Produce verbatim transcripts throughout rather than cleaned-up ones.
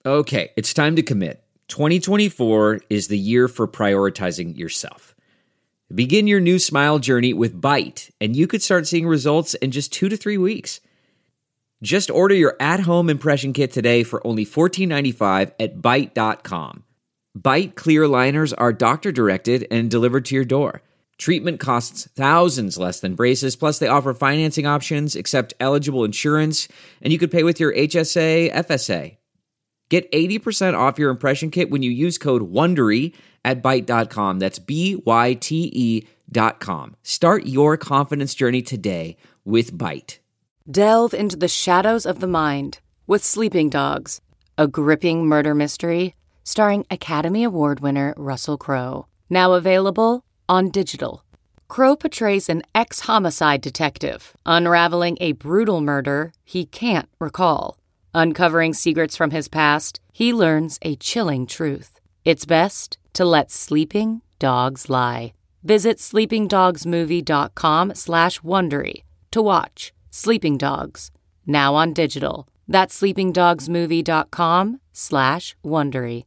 Okay, it's time to commit. twenty twenty-four is the year for prioritizing yourself. Begin your new smile journey with Byte, and you could start seeing results in just two to three weeks. Just order your at-home impression kit today for only fourteen ninety-five at byte dot com. Byte clear aligners are doctor-directed and delivered to your door. Treatment costs thousands less than braces, plus they offer financing options, accept eligible insurance, and you could pay with your H S A, F S A. Get eighty percent off your impression kit when you use code WONDERY at byte dot com. That's B Y T E dot com. Start your confidence journey today with Byte. Delve into the shadows of the mind with Sleeping Dogs, a gripping murder mystery starring Academy Award winner Russell Crowe. Now available on digital. Crowe portrays an ex-homicide detective unraveling a brutal murder he can't recall. Uncovering secrets from his past, he learns a chilling truth. It's best to let sleeping dogs lie. Visit sleepingdogsmovie.com slash Wondery to watch Sleeping Dogs, now on digital. That's sleepingdogsmovie.com slash Wondery.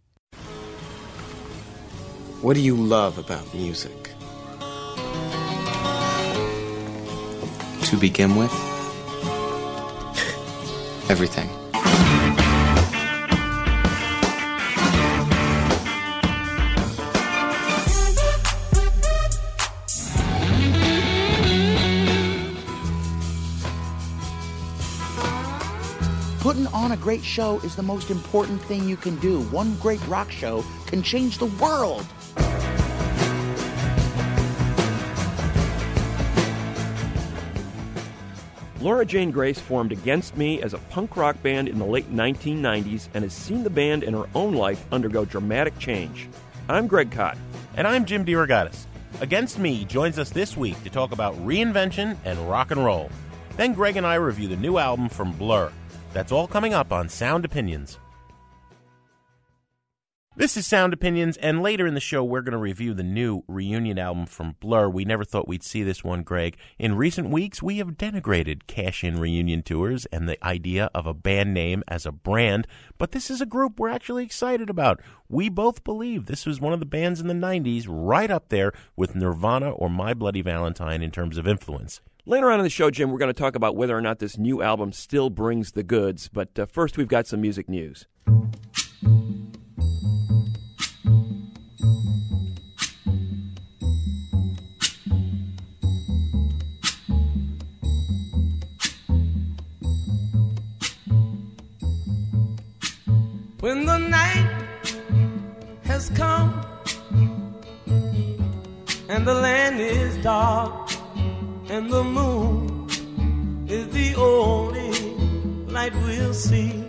What do you love about music? To begin with, everything. Putting on a great show is the most important thing you can do. One great rock show can change the world. Laura Jane Grace formed Against Me as a punk rock band in the late nineteen nineties and has seen the band in her own life undergo dramatic change. I'm Greg Kot. And I'm Jim DeRogatis. Against Me joins us this week to talk about reinvention and rock and roll. Then Greg and I review the new album from Blur. That's all coming up on Sound Opinions. This is Sound Opinions, and later in the show, we're going to review the new reunion album from Blur. We never thought we'd see this one, Greg. In recent weeks, we have denigrated cash-in reunion tours and the idea of a band name as a brand, but this is a group we're actually excited about. We both believe this was one of the bands in the nineties, right up there with Nirvana or My Bloody Valentine in terms of influence. Later on in the show, Jim, we're going to talk about whether or not this new album still brings the goods, but uh, first we've got some music news. When the night has come and the land is dark and the moon is the only light we'll see.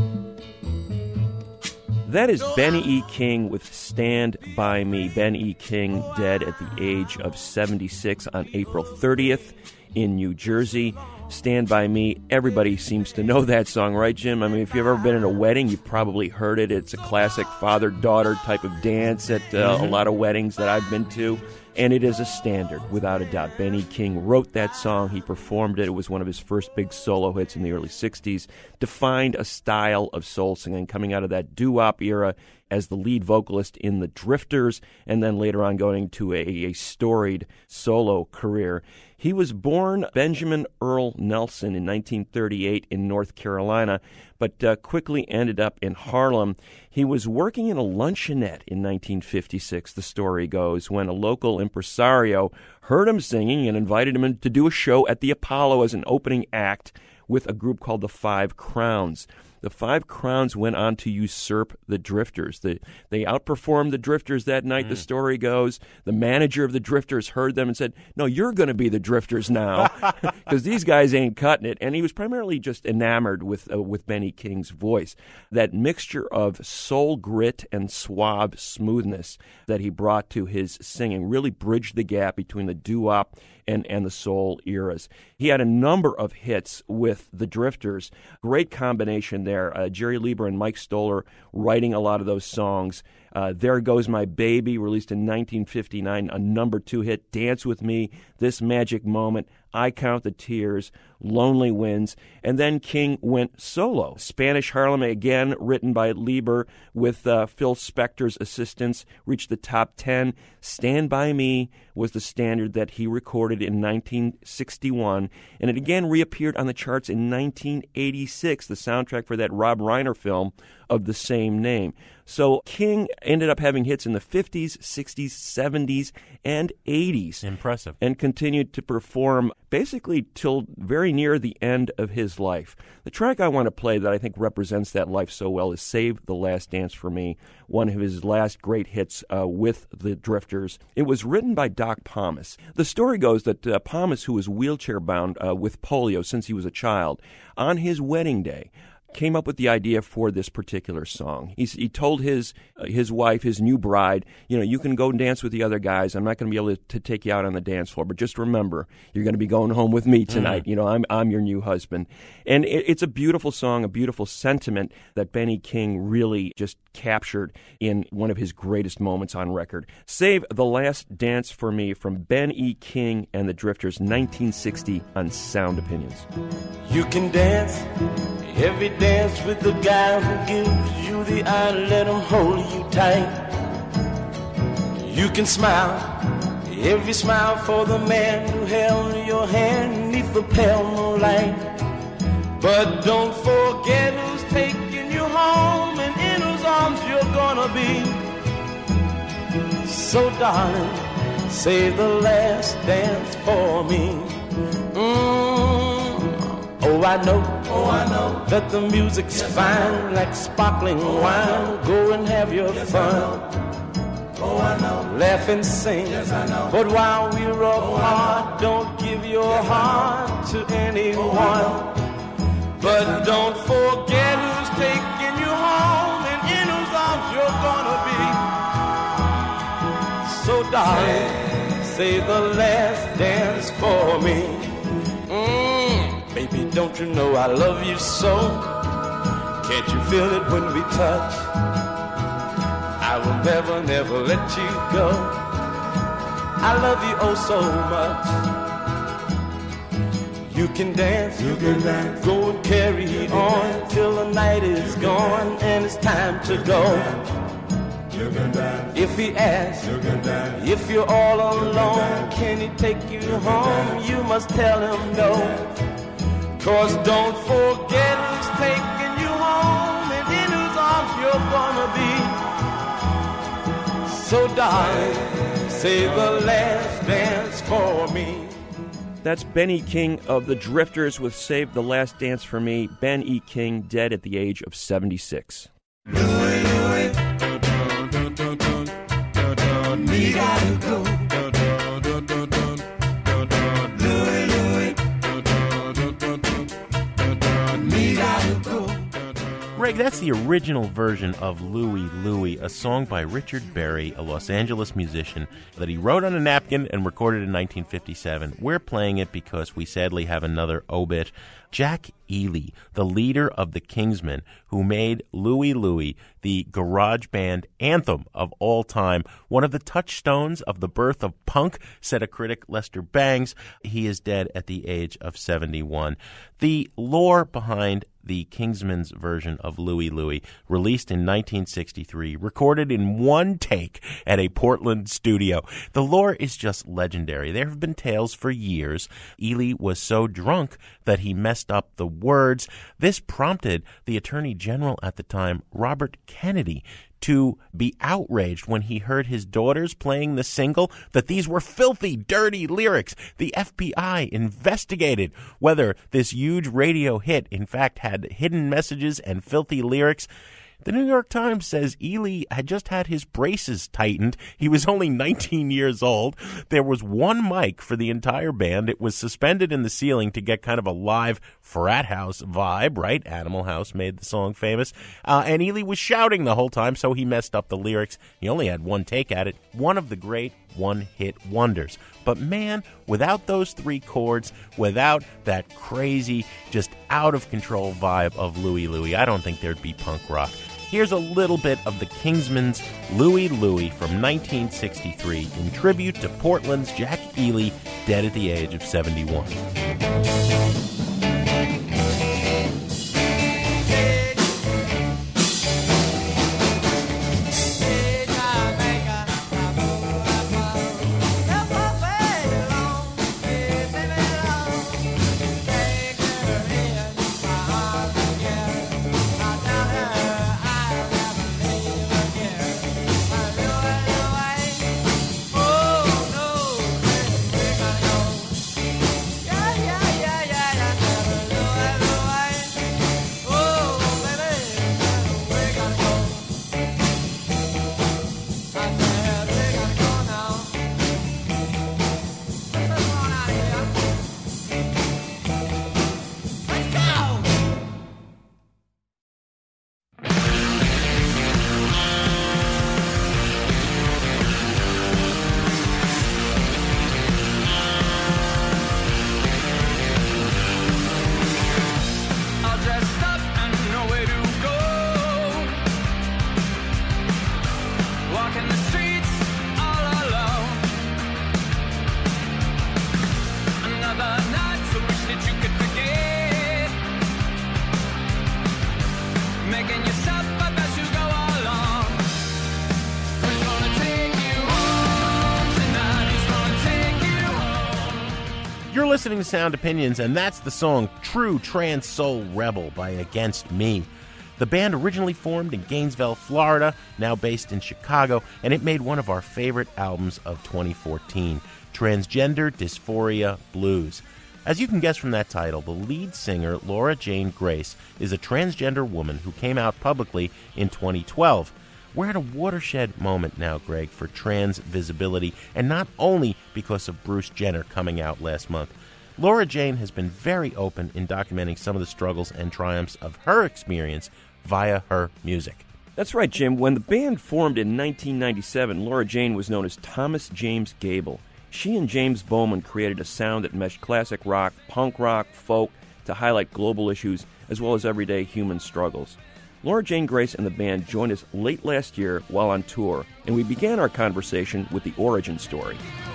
That is Benny E. King with Stand By Me. Ben E. King dead at the age of seventy-six on April thirtieth in New Jersey. Stand By Me, everybody seems to know that song, right, Jim? I mean, if you've ever been in a wedding, you've probably heard it. It's a classic father-daughter type of dance at uh, mm-hmm. a lot of weddings that I've been to. And it is a standard, without a doubt. Benny King wrote that song. He performed it. It was one of his first big solo hits in the early sixties. Defined a style of soul singing coming out of that doo-wop era as the lead vocalist in the Drifters, and then later on going to a, a storied solo career. He was born Benjamin Earl Nelson in nineteen thirty-eight in North Carolina, but uh, quickly ended up in Harlem. He was working in a luncheonette in nineteen fifty-six, the story goes, when a local impresario heard him singing and invited him in to do a show at the Apollo as an opening act with a group called the Five Crowns. The Five Crowns went on to usurp the Drifters. The, they outperformed the Drifters that night, mm. the story goes. The manager of the Drifters heard them and said, no, you're going to be the Drifters now, because these guys ain't cutting it. And he was primarily just enamored with uh, with Benny King's voice. That mixture of soul grit and suave smoothness that he brought to his singing really bridged the gap between the doo-wop and, and the soul eras. He had a number of hits with the Drifters. Great combination there. Uh, Jerry Lieber and Mike Stoller writing a lot of those songs. Uh, There Goes My Baby, released in nineteen fifty-nine, a number two hit. Dance With Me, This Magic Moment, I Count the Tears, Lonely Winds. And then King went solo. Spanish Harlem, again, written by Lieber with uh, Phil Spector's assistance, reached the top ten. Stand By Me was the standard that he recorded in nineteen sixty-one. And it again reappeared on the charts in nineteen eighty-six, the soundtrack for that Rob Reiner film of the same name. So King ended up having hits in the fifties, sixties, seventies, and eighties. Impressive. And continued to perform basically till very near the end of his life. The track I want to play that I think represents that life so well is Save the Last Dance for Me, one of his last great hits uh, with the Drifters. It was written by Doc Pomus. The story goes that uh, Pomus, who was wheelchair-bound uh, with polio since he was a child, on his wedding day, came up with the idea for this particular song. He, he told his uh, his wife, his new bride, you know, you can go and dance with the other guys. I'm not going to be able to, to take you out on the dance floor, but just remember, you're going to be going home with me tonight. Mm. You know, I'm I'm your new husband. And it, it's a beautiful song, a beautiful sentiment that Benny King really just captured in one of his greatest moments on record. Save the Last Dance for Me from Ben E. King and the Drifters, nineteen sixty on Sound Opinions. You can dance every dance with the guy who gives you the eye, let him hold you tight. You can smile, every smile for the man who held your hand neath the pale moonlight. But don't forget who's taking you home and in whose arms you're gonna be. So darling, save the last dance for me. Mm. Oh, I know, oh, I know that the music's fine, like sparkling wine. Go and have your yes, fun. Oh, I know. Laugh and sing. Yes, I know. But while we're apart, oh, don't give your yes, heart to anyone. Oh, but don't forget who's taking you home and in whose arms you're gonna be. So, darling, say the last dance for me. Mm. Baby, don't you know I love you so? Can't you feel it when we touch? I will never, never let you go. I love you oh so much. You can dance, you can dance. Go and carry on till the night is gone and it's time to go. You can dance. If he asks, you can dance. If you're all alone, can he take you you home? You must tell him no. Cause don't forget who's taking you home and in whose arms you're gonna be. So darling, save the last dance for me. That's Benny King of the Drifters with Save the Last Dance for Me. Ben E. King, dead at the age of seventy-six. Louie, Louie, me gotta go. Greg, that's the original version of Louie, Louie, a song by Richard Berry, a Los Angeles musician that he wrote on a napkin and recorded in nineteen fifty-seven. We're playing it because we sadly have another obit. Jack Ely, the leader of the Kingsmen, who made Louie, Louie the garage band anthem of all time, one of the touchstones of the birth of punk, said a critic, Lester Bangs. He is dead at the age of seventy-one. The lore behind the Kingsmen's version of Louie, Louie, released in nineteen sixty-three, recorded in one take at a Portland studio. The lore is just legendary. There have been tales for years. Ely was so drunk that he messed up the words. This prompted the Attorney General at the time, Robert Kennedy, to be outraged when he heard his daughters playing the single that these were filthy, dirty lyrics. The F B I investigated whether this huge radio hit, in fact, had hidden messages and filthy lyrics. The New York Times says Ely had just had his braces tightened. He was only nineteen years old. There was one mic for the entire band. It was suspended in the ceiling to get kind of a live frat house vibe, right? Animal House made the song famous. Uh, and Ely was shouting the whole time, so he messed up the lyrics. He only had one take at it. One of the great one-hit wonders. But man, without those three chords, without that crazy, just out-of-control vibe of Louie, Louie, I don't think there'd be punk rock. Here's a little bit of the Kingsmen's Louie Louie from nineteen sixty-three in tribute to Portland's Jack Ely, dead at the age of seventy-one. You're listening to Sound Opinions, and that's the song True Trans Soul Rebel by Against Me. The band originally formed in Gainesville, Florida, now based in Chicago, and it made one of our favorite albums of twenty fourteen, Transgender Dysphoria Blues. As you can guess from that title, the lead singer, Laura Jane Grace, is a transgender woman who came out publicly in twenty twelve. We're at a watershed moment now, Greg, for trans visibility, and not only because of Bruce Jenner coming out last month. Laura Jane has been very open in documenting some of the struggles and triumphs of her experience via her music. That's right, Jim. When the band formed in nineteen ninety-seven, Laura Jane was known as Thomas James Gable. She and James Bowman created a sound that meshed classic rock, punk rock, folk to highlight global issues as well as everyday human struggles. Laura Jane Grace and the band joined us late last year while on tour, and we began our conversation with the origin story.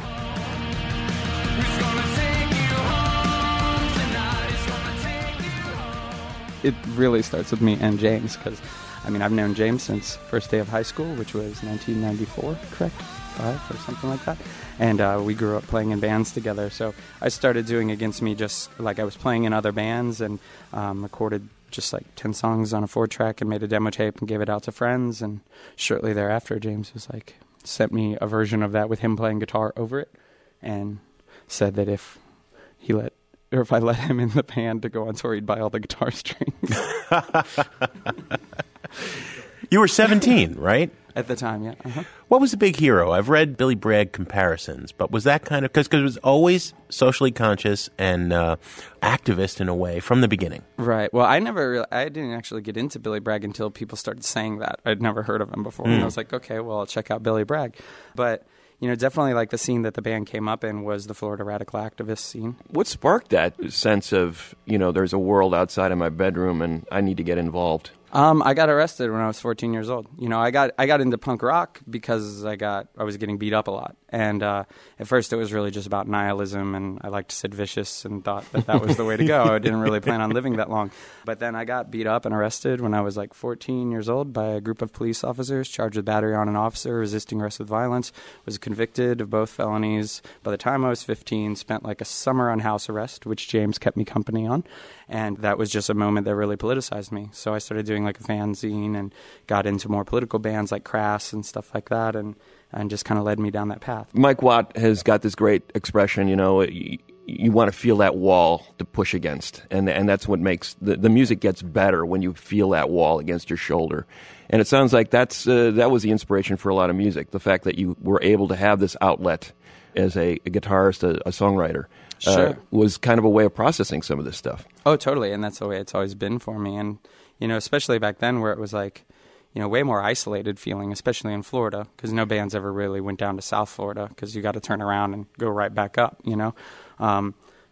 It really starts with me and James, because, I mean, I've known James since first day of high school, which was nineteen ninety-four, correct? Five or something like that. And uh, we grew up playing in bands together. So I started doing Against Me just like I was playing in other bands, and um, recorded just like ten songs on a four track and made a demo tape and gave it out to friends. And shortly thereafter, James was like, sent me a version of that with him playing guitar over it, and said that if he let, or if I let him in the band to go on tour, he'd buy all the guitar strings. You were seventeen, right? At the time, yeah. Uh-huh. What was the big hero? I've read Billy Bragg comparisons, but was that kind of, because it was always socially conscious and uh, activist in a way from the beginning. Right. Well, I never, really, I didn't actually get into Billy Bragg until people started saying that. I'd never heard of him before, mm. and I was like, okay, well, I'll check out Billy Bragg. But you know, definitely like the scene that the band came up in was the Florida radical activist scene. What sparked that sense of, you know, there's a world outside of my bedroom and I need to get involved? Um, I got arrested when I was fourteen years old. You know, I got I got into punk rock because I got I was getting beat up a lot. And uh, at first it was really just about nihilism, and I liked Sid Vicious and thought that that was the way to go. I didn't really plan on living that long. But then I got beat up and arrested when I was like fourteen years old by a group of police officers charged with battery on an officer, resisting arrest with violence. Was convicted of both felonies. By the time I was fifteen, spent like a summer on house arrest, which James kept me company on. And that was just a moment that really politicized me. So I started doing like a fanzine and got into more political bands like Crass and stuff like that, and, and just kind of led me down that path. Mike Watt has got this great expression, you know, you, you want to feel that wall to push against. And and that's what makes, the, the music gets better when you feel that wall against your shoulder. And it sounds like that's uh, that was the inspiration for a lot of music, the fact that you were able to have this outlet as a, a guitarist, a, a songwriter. Sure. Uh, was kind of a way of processing some of this stuff. Oh, totally. And that's the way it's always been for me. And, you know, especially back then where it was like, you know, way more isolated feeling, especially in Florida, because no bands ever really went down to South Florida because you got to turn around and go right back up, you know. Um,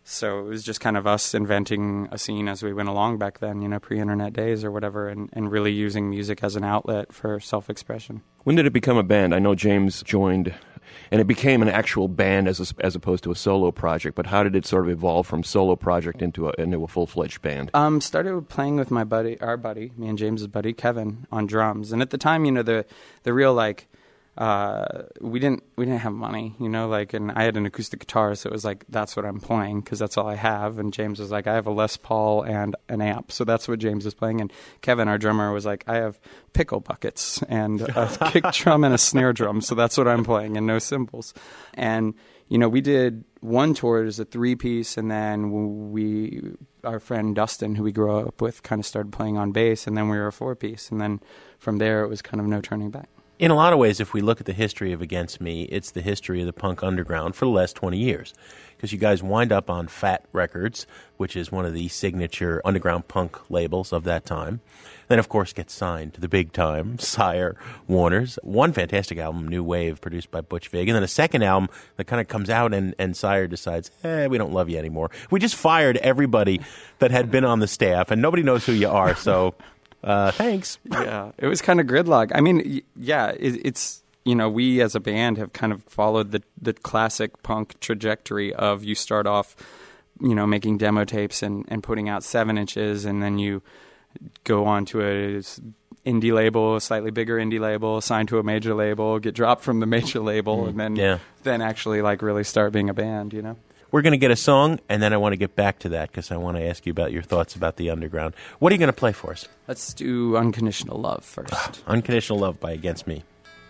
So it was just kind of us inventing a scene as we went along back then, you know, pre-internet days or whatever, and, and really using music as an outlet for self-expression. When did it become a band? I know James joined, and it became an actual band as a, as opposed to a solo project, but how did it sort of evolve from solo project into a, into a full-fledged band? Um, started playing with my buddy, our buddy, me and James's buddy, Kevin, on drums. And at the time, you know, the the real, like, Uh, we didn't we didn't have money, you know, like, and I had an acoustic guitar, so it was like, that's what I'm playing because that's all I have. And James was like, I have a Les Paul and an amp, so that's what James is playing. And Kevin, our drummer, was like, I have pickle buckets and a kick drum and a snare drum, so that's what I'm playing, and no cymbals. And you know, we did one tour as a three piece, and then we, our friend Dustin, who we grew up with, kind of started playing on bass, and then we were a four piece, and then from there it was kind of no turning back. In a lot of ways, if we look at the history of Against Me, it's the history of the punk underground for the last twenty years. Because you guys wind up on Fat Records, which is one of the signature underground punk labels of that time. Then, of course, get signed to the big time, Sire, Warner's. One fantastic album, New Wave, produced by Butch Vig. And then a second album that kind of comes out and, and Sire decides, eh, we don't love you anymore. We just fired everybody that had been on the staff, and nobody knows who you are, so... Uh, thanks. Yeah, it was kind of gridlock. I mean, y- yeah, it, it's, you know, we as a band have kind of followed the, the classic punk trajectory of you start off, you know, making demo tapes and, and putting out seven inches, and then you go on to a indie label, a slightly bigger indie label, sign to a major label, get dropped from the major label, mm, and then yeah. then actually like really start being a band, you know? We're going to get a song, and then I want to get back to that because I want to ask you about your thoughts about the underground. What are you going to play for us? Let's do Unconditional Love first. Unconditional Love by Against Me.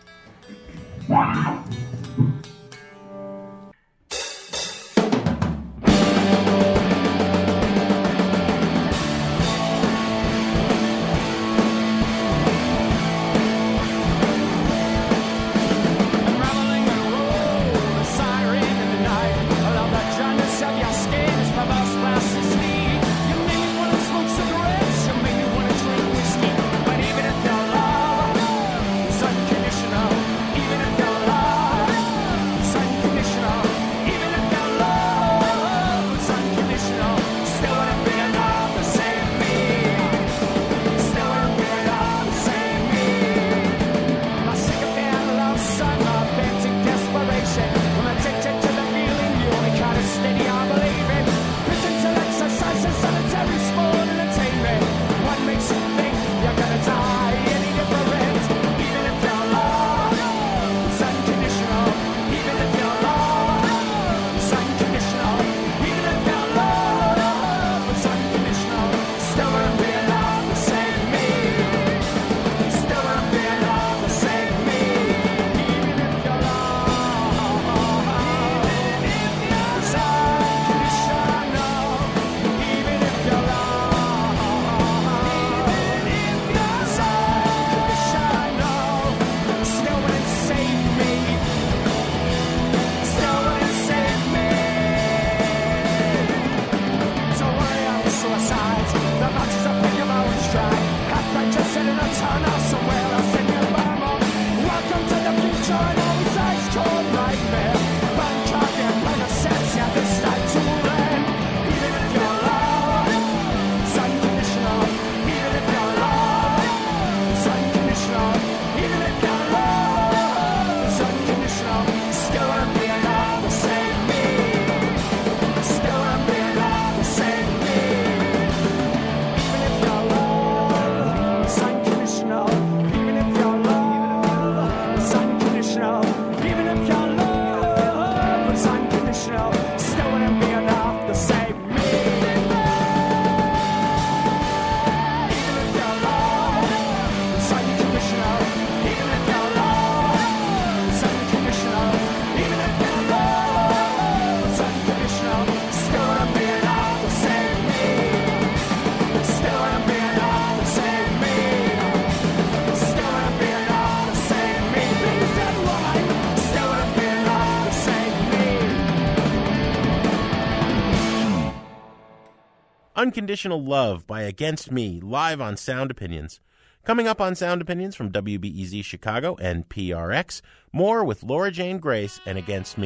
Unconditional Love by Against Me, live on Sound Opinions. Coming up on Sound Opinions from W B E Z Chicago and P R X, more with Laura Jane Grace and Against Me.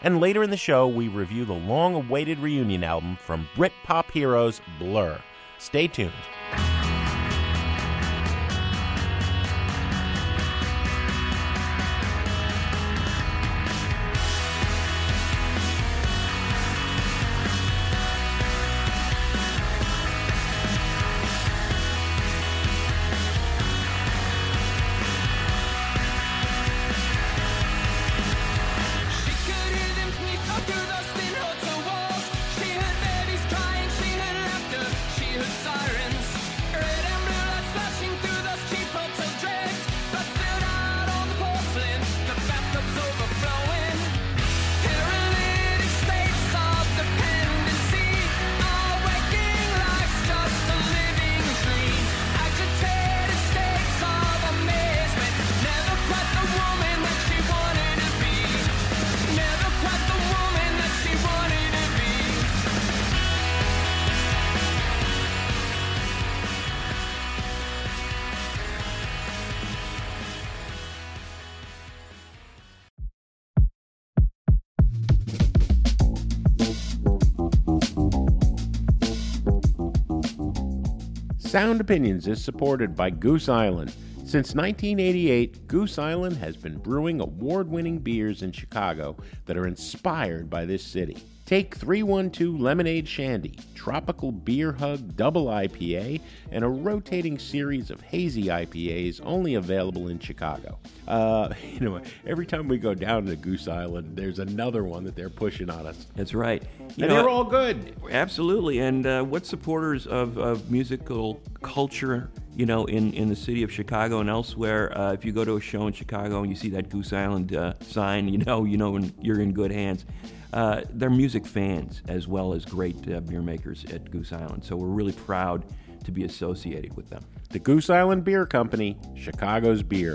And later in the show, we review the long-awaited reunion album from Britpop heroes Blur. Stay tuned. Sound Opinions is supported by Goose Island. Since nineteen eighty-eight, Goose Island has been brewing award-winning beers in Chicago that are inspired by this city. Take three one two Lemonade Shandy, Tropical Beer Hug Double I P A, and a rotating series of hazy I P As only available in Chicago. Uh, you know, every time we go down to Goose Island, there's another one that they're pushing on us. That's right. You and know, they're all good. Absolutely. And uh, what supporters of, of musical culture, you know, in, in the city of Chicago and elsewhere, uh, if you go to a show in Chicago and you see that Goose Island uh, sign, you know, you know you're in good hands. Uh, they're music fans as well as great uh, beer makers at Goose Island. So we're really proud to be associated with them. The Goose Island Beer Company, Chicago's beer.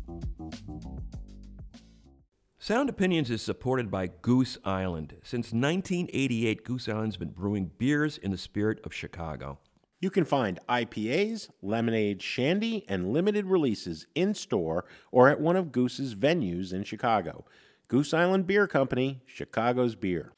Sound Opinions is supported by Goose Island. Since nineteen eighty-eight, Goose Island's been brewing beers in the spirit of Chicago. You can find I P As, lemonade, shandy, and limited releases in-store or at one of Goose's venues in Chicago. Goose Island Beer Company, Chicago's beer.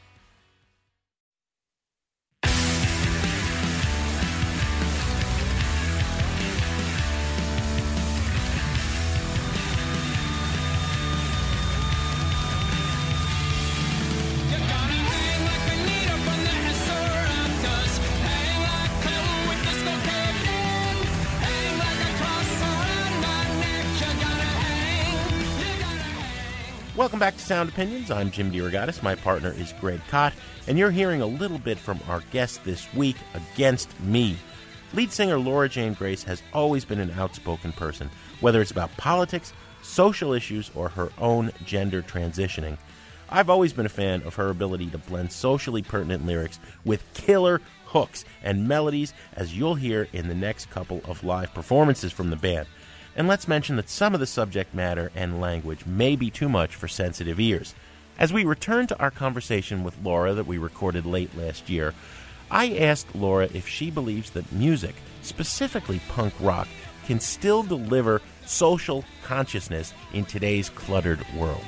Welcome back to Sound Opinions. I'm Jim DeRogatis. My partner is Greg Kot, and you're hearing a little bit from our guest this week, Against Me. Lead singer Laura Jane Grace has always been an outspoken person, whether it's about politics, social issues, or her own gender transitioning. I've always been a fan of her ability to blend socially pertinent lyrics with killer hooks and melodies, as you'll hear in the next couple of live performances from the band. And let's mention that some of the subject matter and language may be too much for sensitive ears. As we return to our conversation with Laura that we recorded late last year, I asked Laura if she believes that music, specifically punk rock, can still deliver social consciousness in today's cluttered world.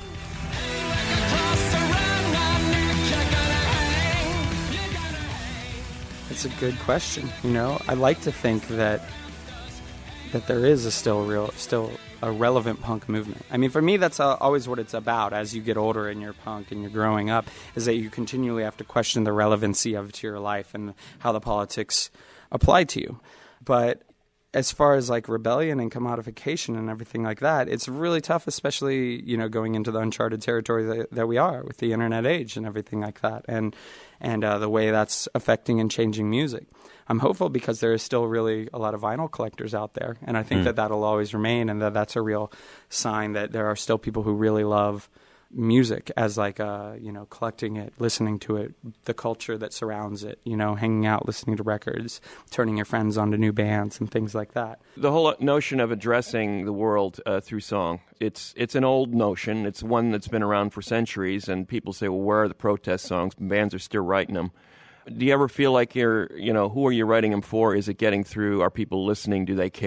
It's a good question. You know, I like to think that that there is a still real, still a relevant punk movement. I mean, for me, that's uh, always what it's about. As you get older and you're punk and you're growing up, is that you continually have to question the relevancy of it to your life and how the politics apply to you. But as far as like rebellion and commodification and everything like that, it's really tough, especially, you know, going into the uncharted territory that, that we are with the internet age and everything like that, and and uh, the way that's affecting and changing music. I'm hopeful because there is still really a lot of vinyl collectors out there, and I think mm. that that'll always remain, and that that's a real sign that there are still people who really love music as like uh you know, collecting it, listening to it, the culture that surrounds it, you know, hanging out, listening to records, turning your friends onto new bands and things like that. The whole notion of addressing the world uh, through song, it's it's an old notion. It's one that's been around for centuries, and people say, well, where are the protest songs? Bands are still writing them. Do you ever feel like you're, you know, who are you writing them for? Is it getting through? Are people listening? Do they care?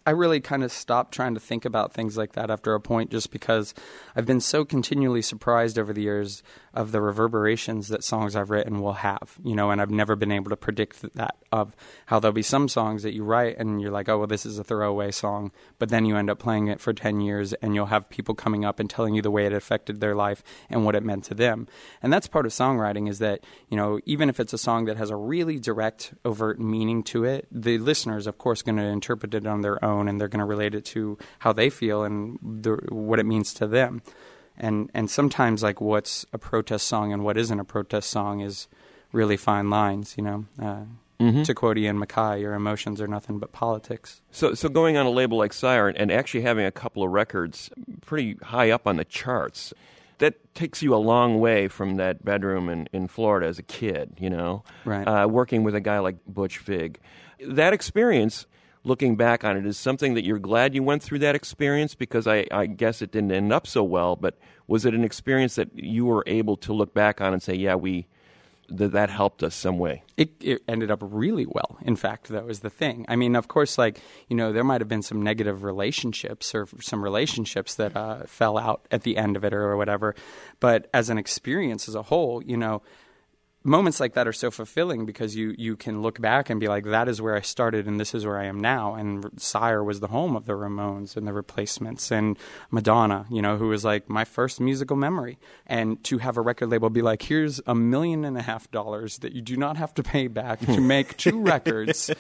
I really kind of stopped trying to think about things like that after a point, just because I've been so continually surprised over the years of the reverberations that songs I've written will have, you know, and I've never been able to predict that, of how there'll be some songs that you write and you're like, oh, well, this is a throwaway song, but then you end up playing it for ten years and you'll have people coming up and telling you the way it affected their life and what it meant to them. And that's part of songwriting, is that, you know, even if it's a song that has a really direct, overt meaning to it, the listener is, of course, going to interpret it on their own, and they're going to relate it to how they feel and the, what it means to them. And and sometimes, like, what's a protest song and what isn't a protest song is really fine lines, you know. Uh, mm-hmm. To quote Ian MacKaye, your emotions are nothing but politics. So so going on a label like Sire and actually having a couple of records pretty high up on the charts, that takes you a long way from that bedroom in, in Florida as a kid, you know, right. uh, working with a guy like Butch Vig. That experience, looking back on it, is something that you're glad you went through that experience, because I, I guess it didn't end up so well, but was it an experience that you were able to look back on and say, yeah, we that that helped us some way? It, it ended up really well, in fact, though, is the thing. I mean, of course, like, you know, there might have been some negative relationships or some relationships that uh, fell out at the end of it or whatever. But as an experience as a whole, you know, moments like that are so fulfilling, because you, you can look back and be like, that is where I started and this is where I am now. And Sire was the home of the Ramones and the Replacements and Madonna, you know, who was like my first musical memory. And to have a record label be like, here's a million and a half dollars that you do not have to pay back to make two records,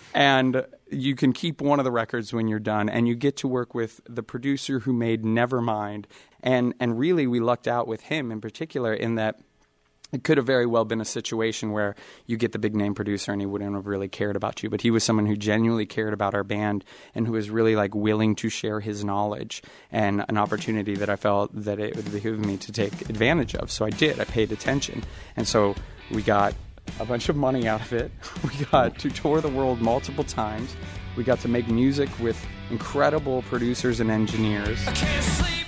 and you can keep one of the records when you're done, and you get to work with the producer who made Nevermind. And, and really, we lucked out with him in particular in that it could have very well been a situation where you get the big name producer and he wouldn't have really cared about you. But he was someone who genuinely cared about our band and who was really like willing to share his knowledge, and an opportunity that I felt that it would behoove me to take advantage of. So I did. I paid attention. And so we got a bunch of money out of it. We got to tour the world multiple times. We got to make music with incredible producers and engineers. I can't sleep.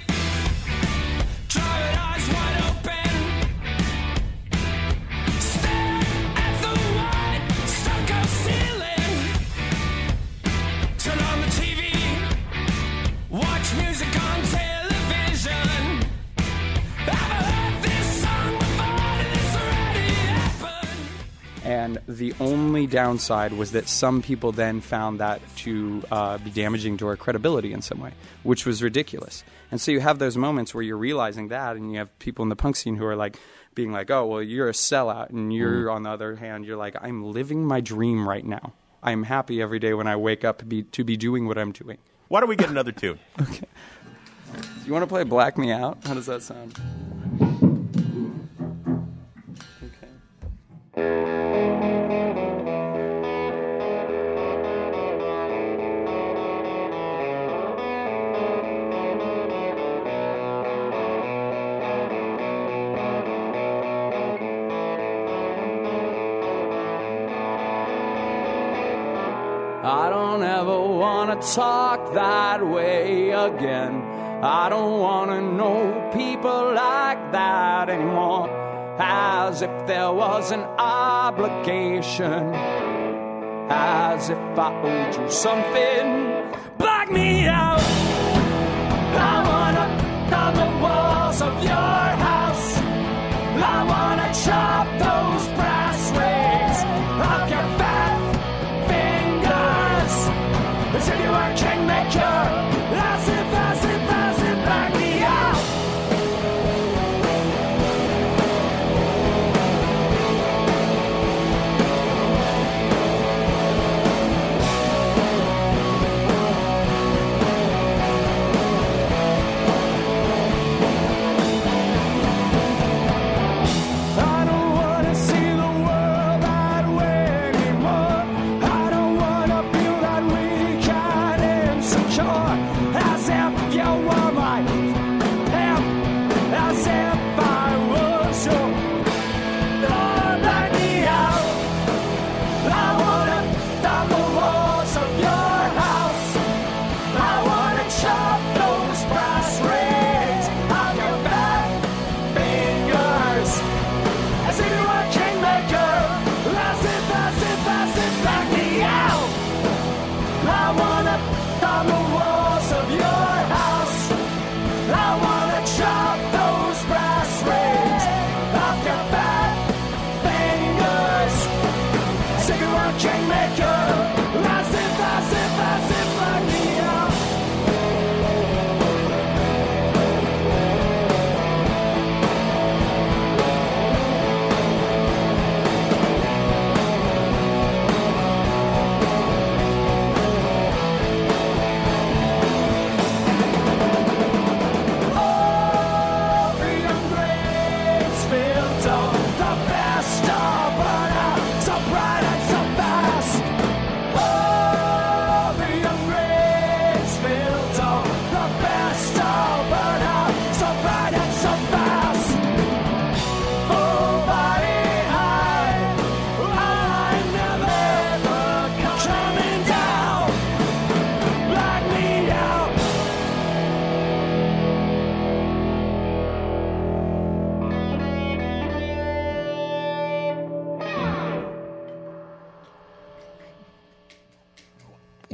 Driving eyes wide open. And the only downside was that some people then found that to uh, be damaging to our credibility in some way, which was ridiculous. And so you have those moments where you're realizing that, and you have people in the punk scene who are like, being like, oh, well, you're a sellout. And you're, mm. on the other hand, you're like, I'm living my dream right now. I'm happy every day when I wake up to be, to be doing what I'm doing. Why don't we get another tune? Okay. You want to play Black Me Out? How does that sound? I don't ever want to talk that way again. I don't want to know people like that anymore. As if there was an obligation, as if I owed you something. Black me out. I wanna build the walls of your house. I wanna chop those brass rings off your fat fingers. As if you were a kingmaker. As if, as if, as if, black me out.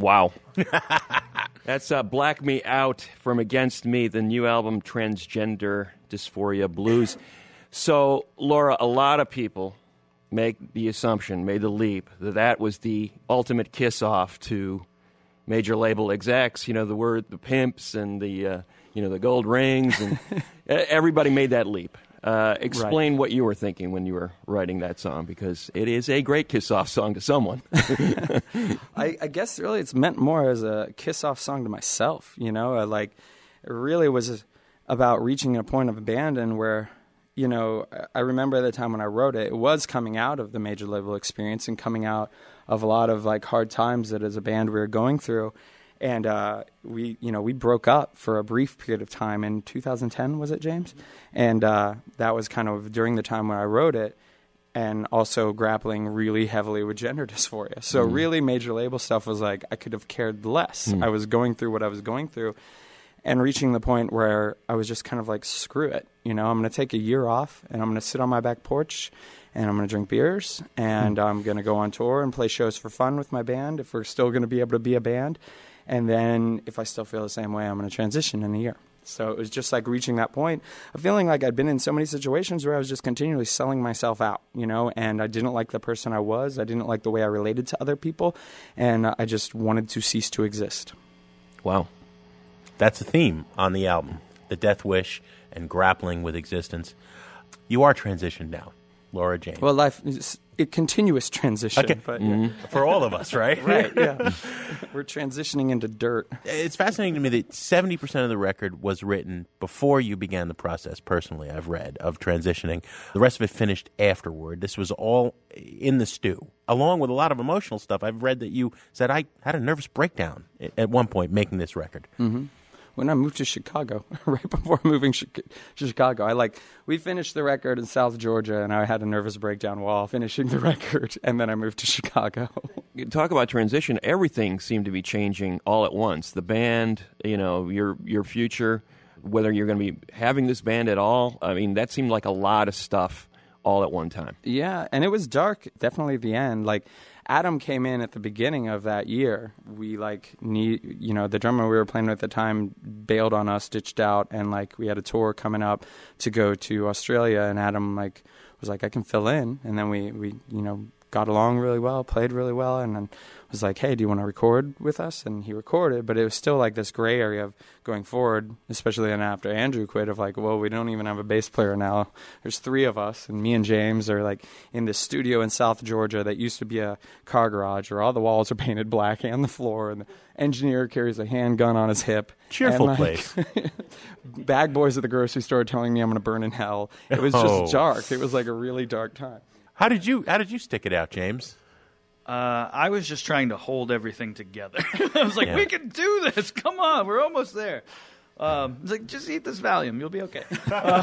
Wow. That's uh, Black Me Out from Against Me, the new album Transgender Dysphoria Blues. So, Laura, a lot of people make the assumption, made the leap, that that was the ultimate kiss-off to major label execs, you know, the word, the pimps and the, uh, you know, the gold rings, and everybody made that leap. Uh, explain right. what you were thinking when you were writing that song, because it is a great kiss-off song to someone. I, I guess really it's meant more as a kiss-off song to myself, you know? I, like, it really was about reaching a point of abandon where, you know, I remember at the time when I wrote it, it was coming out of the major label experience and coming out of a lot of, like, hard times that as a band we were going through. And uh, we, you know, we broke up for a brief period of time in two thousand ten, was it, James? And uh, that was kind of during the time when I wrote it, and also grappling really heavily with gender dysphoria. So mm. really major label stuff was like, I could have cared less. Mm. I was going through what I was going through and reaching the point where I was just kind of like, screw it. You know, I'm going to take a year off and I'm going to sit on my back porch and I'm going to drink beers and mm. I'm going to go on tour and play shows for fun with my band if we're still going to be able to be a band. And then if I still feel the same way, I'm going to transition in a year. So it was just like reaching that point of feeling like I'd been in so many situations where I was just continually selling myself out, you know, and I didn't like the person I was. I didn't like the way I related to other people. And I just wanted to cease to exist. Wow. That's a theme on the album, the death wish and grappling with existence. You are transitioned now, Laura Jane. Well, life is a continuous transition. Okay. But, mm-hmm. yeah. For all of us, right? Right, yeah. We're transitioning into dirt. It's fascinating to me that seventy percent of the record was written before you began the process, personally, I've read, of transitioning. The rest of it finished afterward. This was all in the stew, along with a lot of emotional stuff. I've read that you said, I had a nervous breakdown at one point making this record. Mm-hmm. When I moved to Chicago, right before moving to Chicago, I like we finished the record in South Georgia, and I had a nervous breakdown while finishing the record, and then I moved to Chicago. Talk about transition. Everything seemed to be changing all at once. The band, you know, your your future, whether you're going to be having this band at all. I mean, that seemed like a lot of stuff all at one time. Yeah, and it was dark, definitely at the end. Like, Adam came in at the beginning of that year. We, like, need, you know, the drummer we were playing with at the time bailed on us, ditched out, and, like, we had a tour coming up to go to Australia, and Adam, like, was like, I can fill in. And then we, we you know, got along really well, played really well, and then was like, hey, do you want to record with us? And he recorded, but it was still, like, this gray area of going forward, especially then after Andrew quit, of like, well, we don't even have a bass player now. There's three of us, and me and James are, like, in this studio in South Georgia that used to be a car garage where all the walls are painted black and the floor, and the engineer carries a handgun on his hip. Cheerful and, like, place. Bag boys at the grocery store telling me I'm going to burn in hell. It was just Oh. dark. It was, like, a really dark time. How did you How did you stick it out, James? Uh, I was just trying to hold everything together. I was like, Yeah. we can do this. Come on, we're almost there. Um, it's like, just eat this Valium. You'll be okay.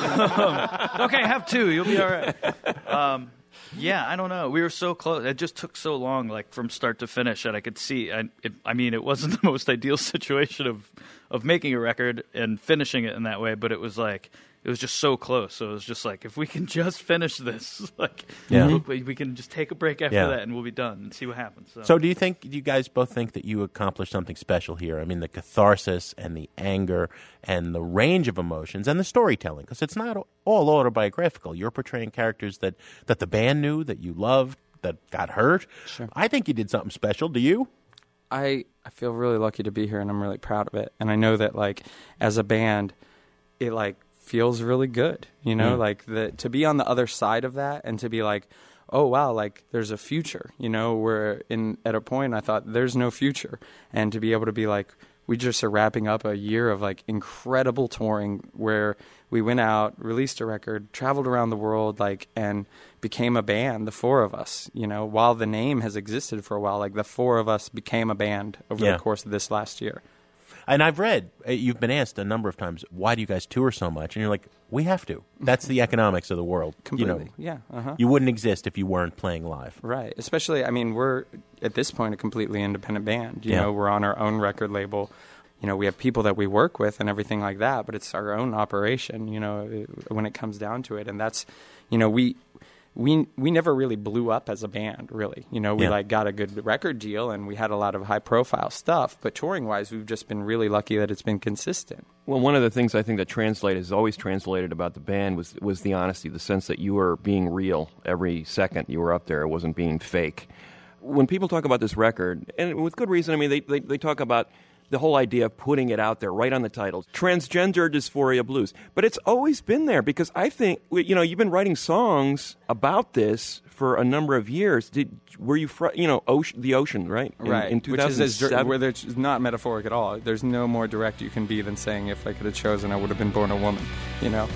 um, okay, have two. You'll be all right. Um, yeah, I don't know. We were so close. It just took so long, like, from start to finish, that I could see. I, it, I mean, it wasn't the most ideal situation of, of making a record and finishing it in that way, but it was like, it was just so close. So it was just like, if we can just finish this, like, Yeah. we, we can just take a break after Yeah. that and we'll be done and see what happens. So, So do you think, do you guys both think that you accomplished something special here? I mean, the catharsis and the anger and the range of emotions and the storytelling, because it's not all autobiographical. You're portraying characters that, that the band knew, that you loved, that got hurt. Sure. I think you did something special. Do you? I, I feel really lucky to be here, and I'm really proud of it. And I know that, like, as a band, it, like, feels really good, you know, Mm. like the to be on the other side of that and to be like, oh wow, like there's a future, you know, where in at a point I thought there's no future, and to be able to be like, we just are wrapping up a year of like incredible touring where we went out, released a record, traveled around the world, like, and became a band, the four of us, you know, while the name has existed for a while, like the four of us became a band over Yeah. the course of this last year. And I've read, uh, you've been asked a number of times, why do you guys tour so much? And you're like, we have to. That's the economics of the world. Completely, You know, yeah. Uh-huh. you wouldn't exist if you weren't playing live. Right. Especially, I mean, we're, at this point, a completely independent band. You Yeah. know, we're on our own record label. You know, we have people that we work with and everything like that, but it's our own operation, you know, when it comes down to it. And that's, you know, we we we never really blew up as a band, really. You know, we Yeah. like got a good record deal and we had a lot of high profile stuff, but touring wise, we've just been really lucky that it's been consistent. Well, one of the things I think that translated has always translated about the band was was the honesty, the sense that you were being real every second you were up there. It wasn't being fake. When people talk about this record, and with good reason, I mean, they they, they talk about the whole idea of putting it out there right on the title, Transgender Dysphoria Blues. But it's always been there because I think, you know, you've been writing songs about this for a number of years. Did Were you, fr- you know, ocean, the ocean, right? In, right, in which is as dir- 2007? where it's not metaphoric at all. There's no more direct you can be than saying if I could have chosen, I would have been born a woman, you know?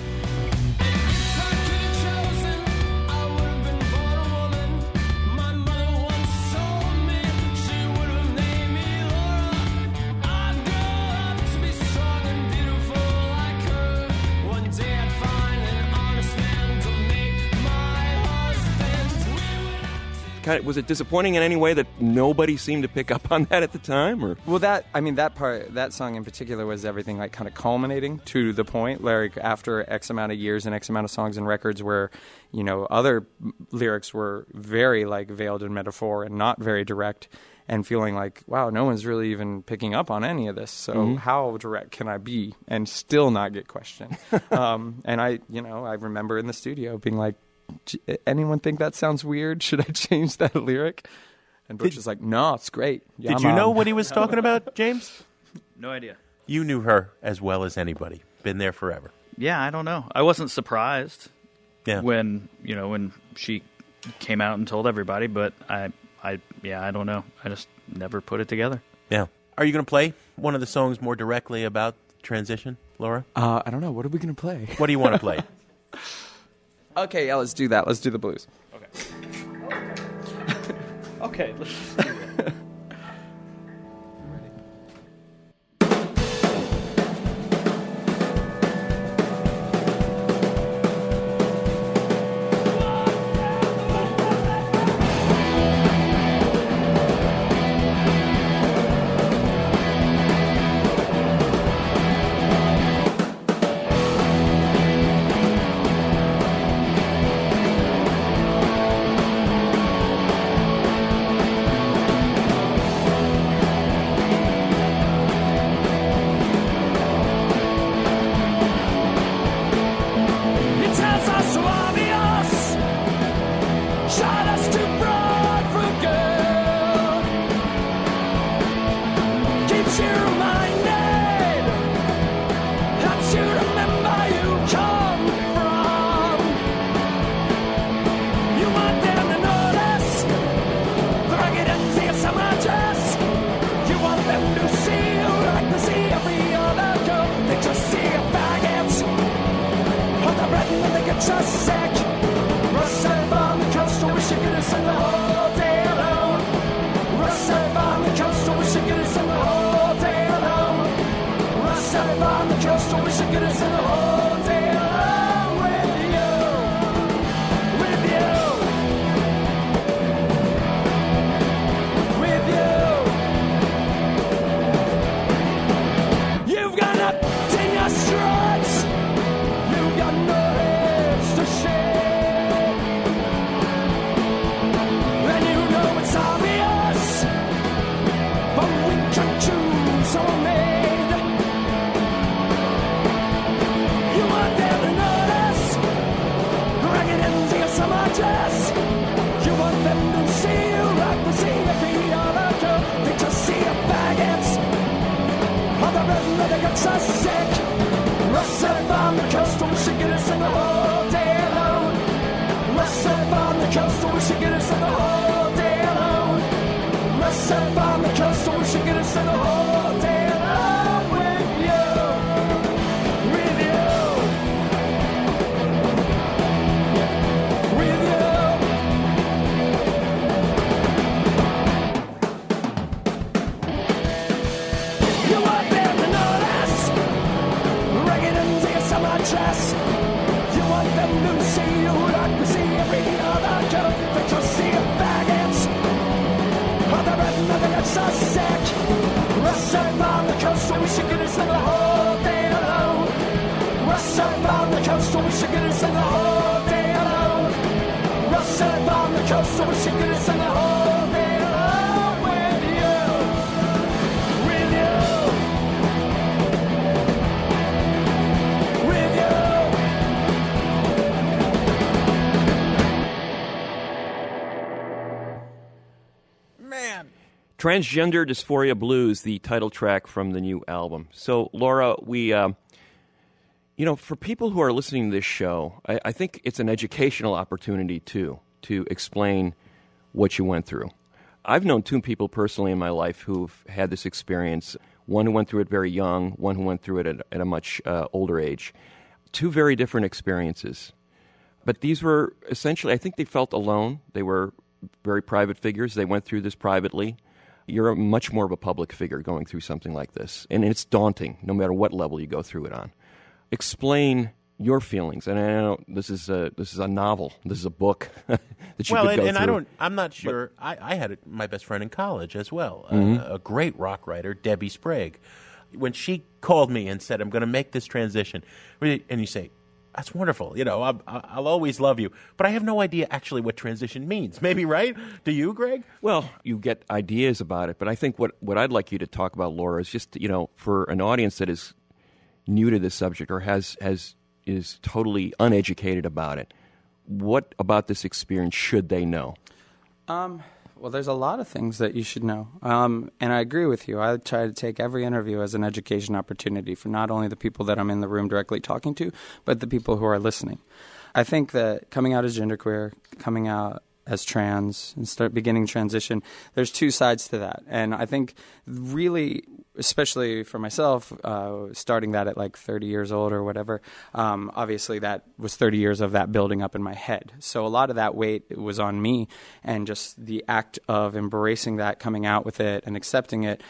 Kind of, was it disappointing in any way that nobody seemed to pick up on that at the time? Or Well, that I mean, that part, that song in particular, was everything like kind of culminating to the point, like after X amount of years and X amount of songs and records, where you know other lyrics were very like veiled in metaphor and not very direct, and feeling like, wow, no one's really even picking up on any of this. So Mhm. how direct can I be and still not get questioned? um, and I, you know, I remember in the studio being like, anyone think that sounds weird? Should I change that lyric? And Butch was like, no, it's great. Yeah, Did you Mom. know what he was talking about, James? No idea. You knew her as well as anybody. Been there forever. Yeah, I don't know. I wasn't surprised Yeah. when, you know, when she came out and told everybody, but I, I, yeah, I don't know. I just never put it together. Yeah. Are you going to play one of the songs more directly about transition, Laura? Uh, I don't know. What are we going to play? What do you want to play? Okay, yeah, let's do that. Let's do the blues. Okay. Okay, let's just do it. It tells us to obvious, shot us too broad for good. Keeps you reminded, helps you remember you come from. You want them to notice the ragged ends of your summer dress. You want them to see you like they see every other girl. They just see your faggots on the bread and they get just sick. Russ up on the coast, I wish you could have sung the whole day alone. Russ up on the coast, I wish you could have sung the whole day alone. Russ up on the coast, I wish you could have sung the whole day alone with you, with you, with you. You've got nothing to struts. You got no heads to share, and you know it's obvious, but we can choose our made. You want them to notice the ragged ends of your summer dress. You want them to see you like they see every other girl. They just see your faggots on the road and they get so sick. Russ up on the coast, I wish you could have sung the whole day alone. Russ up on the coast, I wish you could have sung the whole day alone. Russ up on the coast, I wish you could have sung the whole day alone with you, with you, with you. You want them to notice ragged ends of your summer dress. You want them to see you like we see every other girl. They just see your faggots on the red and they get so sick. Russ up on the coast, I wish you could have sung the whole day alone. Russ up on the coast, I wish you could have sung the whole day alone. Transgender Dysphoria Blues, the title track from the new album. So, Laura, we, um, you know, for people who are listening to this show, I, I think it's an educational opportunity, too, to explain what you went through. I've known two people personally in my life who've had this experience, one who went through it very young, one who went through it at, at a much uh, older age. Two very different experiences. But these were essentially, I think they felt alone. They were very private figures. They went through this privately. You're a much more of a public figure going through something like this. And it's daunting, no matter what level you go through it on. Explain your feelings. And I know this is a, this is a novel. This is a book that you well, could and, go and through. I don't, I'm not sure. But, I, I had a, my best friend in college as well, mm-hmm. uh, a great rock writer, Debbie Sprague. When she called me and said, I'm going to make this transition, and you say, that's wonderful. You know, I'll, I'll always love you. But I have no idea actually what transition means. Maybe, right? Do you, Greg? Well, you get ideas about it. But I think what, what I'd like you to talk about, Laura, is just, you know, for an audience that is new to this subject or has has is totally uneducated about it, what about this experience should they know? Um, well, there's a lot of things that you should know. Um, and I agree with you. I try to take every interview as an education opportunity for not only the people that I'm in the room directly talking to, but the people who are listening. I think that coming out as genderqueer, coming out as trans, and start beginning transition, there's two sides to that. And I think really, especially for myself, uh, starting that at like thirty years old or whatever, um, obviously that was thirty years of that building up in my head. So a lot of that weight was on me, and just the act of embracing that, coming out with it and accepting it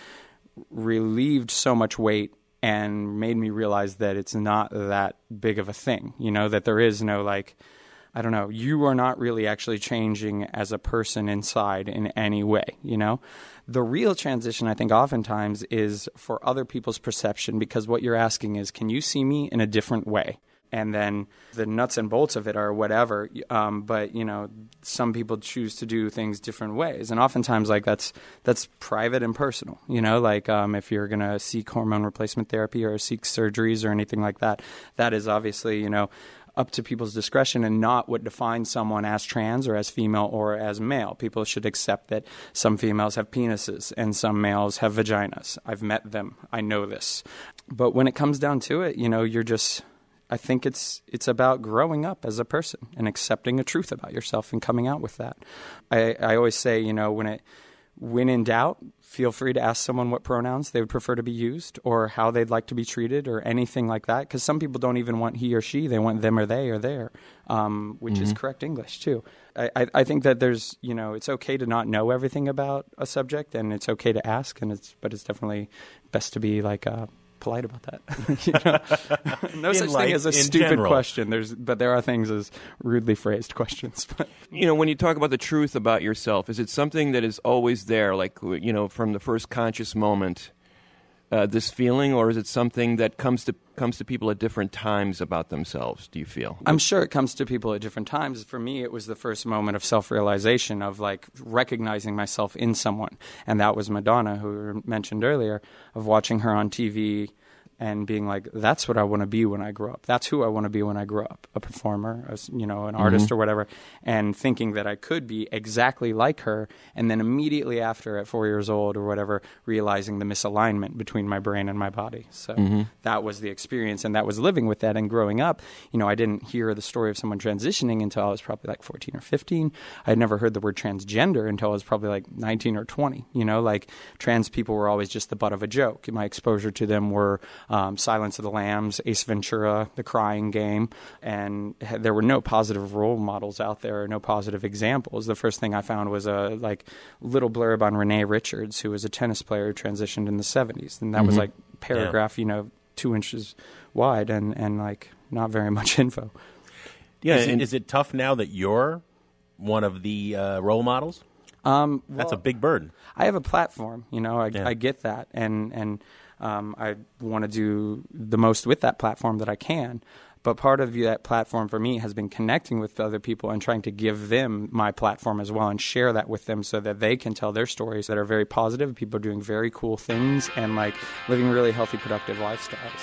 relieved so much weight and made me realize that it's not that big of a thing, you know, that there is no like, I don't know, you are not really actually changing as a person inside in any way, you know? The real transition, I think, oftentimes is for other people's perception, because what you're asking is, can you see me in a different way? And then the nuts and bolts of it are whatever, um, but, you know, some people choose to do things different ways. And oftentimes, like, that's that's private and personal, you know? Like, um, if you're going to seek hormone replacement therapy or seek surgeries or anything like that, that is obviously, you know, up to people's discretion and not what defines someone as trans or as female or as male. People should accept that some females have penises and some males have vaginas. I've met them. I know this. But when it comes down to it, you know, you're just, I think it's it's about growing up as a person and accepting a truth about yourself and coming out with that. I, I always say, you know, when it when in doubt, feel free to ask someone what pronouns they would prefer to be used or how they'd like to be treated or anything like that. Because some people don't even want he or she. They want them or they or their, um, which mm-hmm. is correct English, too. I, I, I think that there's, you know, it's okay to not know everything about a subject, and it's okay to ask, and it's but it's definitely best to be, like, uh, polite about that. You know? No such life, thing as a stupid general. question. There's, but there are things as rudely phrased questions. But you know, when you talk about the truth about yourself, is it something that is always there, like, you know, from the first conscious moment, uh, this feeling, or is it something that comes to comes to people at different times about themselves, do you feel? I'm sure it comes to people at different times. For me, it was the first moment of self-realization, of like recognizing myself in someone. And that was Madonna, who we mentioned earlier, of watching her on T V and being like, that's what I want to be when I grow up. That's who I want to be when I grow up, a performer, a, you know, an artist mm-hmm. or whatever, and thinking that I could be exactly like her, and then immediately after, at four years old or whatever, realizing the misalignment between my brain and my body. So mm-hmm. that was the experience, and that was living with that. And growing up, you know, I didn't hear the story of someone transitioning until I was probably like fourteen or fifteen. I had never heard the word transgender until I was probably like nineteen or twenty. You know, like trans people were always just the butt of a joke. My exposure to them were Um, Silence of the Lambs, Ace Ventura, The Crying Game, and there were no positive role models out there, no positive examples. The first thing I found was a like little blurb on Renee Richards, who was a tennis player who transitioned in the seventies, and that mm-hmm. was like paragraph, yeah. you know, two inches wide, and, and like not very much info. Yeah, is it, is it tough now that you're one of the uh, role models? Um, well, That's a big burden. I have a platform, you know, I, yeah. I get that, and and. Um, I want to do the most with that platform that I can. But part of that platform for me has been connecting with other people and trying to give them my platform as well and share that with them so that they can tell their stories that are very positive. People are doing very cool things and like living really healthy, productive lifestyles.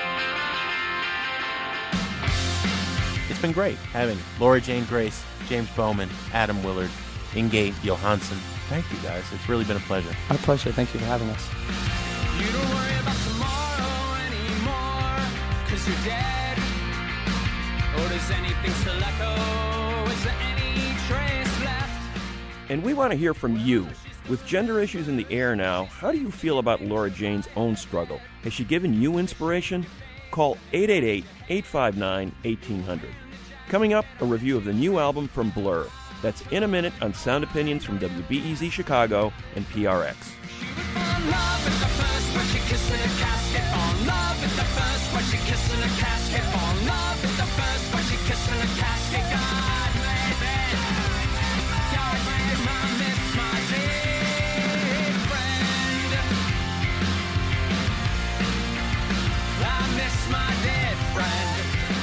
It's been great having Laura Jane Grace, James Bowman, Adam Willard, Inge Johansson, Thank you, guys. It's really been a pleasure. Our pleasure. Thank you for having us. You don't worry about tomorrow anymore, 'cause you're dead. Or does anything still echo? Is there any trace left? And we want to hear from you. With gender issues in the air now, how do you feel about Laura Jane's own struggle? Has she given you inspiration? Call eight eight eight, eight five nine, one eight zero zero. Coming up, a review of the new album from Blur. That's in a minute on Sound Opinions from W B E Z Chicago and P R X. On love at the first when she kissed in a casket. On love at the first when she kissed in a casket. On love at the first when she kissed in a casket. God, baby. God, baby, I miss my dear friend. I miss my dead friend.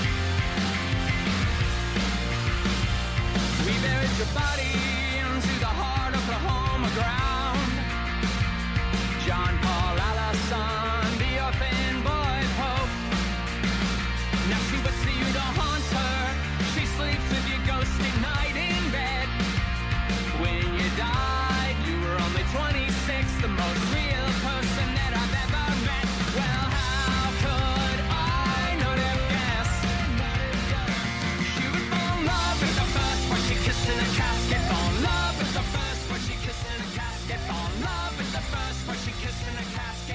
We buried your body into the heart of the home ground. John Paul Allison, the orphan boy Pope. Now she would see you to haunt her. She sleeps with your ghost at night in bed. When you died, you were only twenty-six, the most real person that I've ever met. Well, how could I not have guessed? She would fall in love at the first when she kissed in a casket. Fall in love at the first when she kissed in a casket. Fall in love at the first when she kissed in a casket.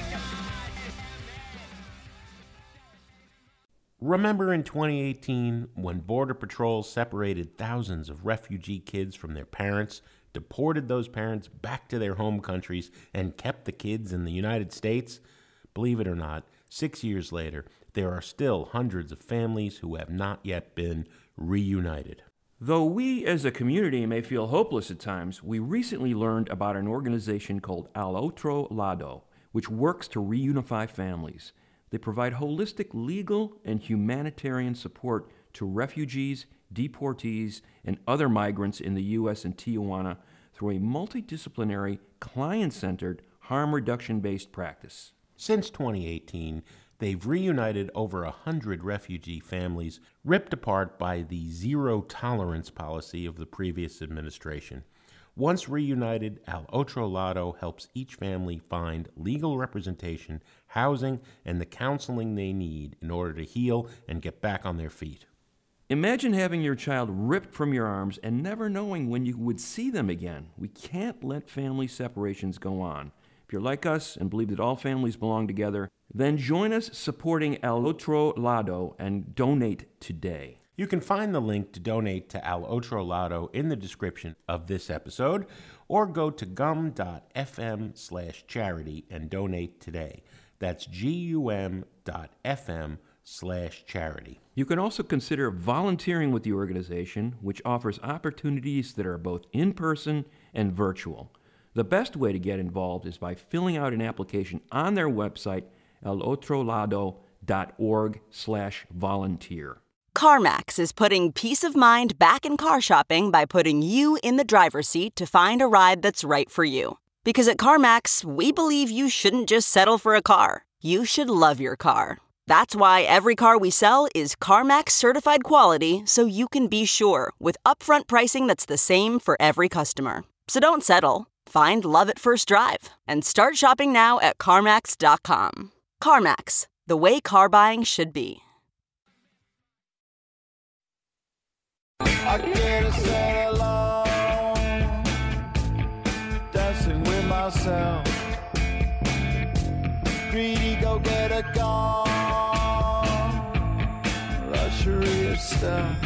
Remember in twenty eighteen when Border Patrol separated thousands of refugee kids from their parents, deported those parents back to their home countries, and kept the kids in the United States? Believe it or not, six years later, there are still hundreds of families who have not yet been reunited. Though we as a community may feel hopeless at times, we recently learned about an organization called Al Otro Lado, which works to reunify families. They provide holistic legal and humanitarian support to refugees, deportees, and other migrants in the U S and Tijuana through a multidisciplinary, client-centered, harm reduction-based practice. Since twenty eighteen, they've reunited over a hundred refugee families ripped apart by the zero-tolerance policy of the previous administration. Once reunited, Al Otro Lado helps each family find legal representation, housing, and the counseling they need in order to heal and get back on their feet. Imagine having your child ripped from your arms and never knowing when you would see them again. We can't let family separations go on. If you're like us and believe that all families belong together, then join us supporting Al Otro Lado and donate today. You can find the link to donate to Al Otro Lado in the description of this episode, or go to gum.fm slash charity and donate today. That's gum.fm slash charity. You can also consider volunteering with the organization, which offers opportunities that are both in-person and virtual. The best way to get involved is by filling out an application on their website, alotrolado.org slash volunteer. CarMax is putting peace of mind back in car shopping by putting you in the driver's seat to find a ride that's right for you. Because at CarMax, we believe you shouldn't just settle for a car. You should love your car. That's why every car we sell is CarMax certified quality, so you can be sure with upfront pricing that's the same for every customer. So don't settle. Find love at first drive and start shopping now at CarMax dot com. CarMax, the way car buying should be. I can't stay alone, dancing with myself. Greedy, go get a gun, luxury of stuff.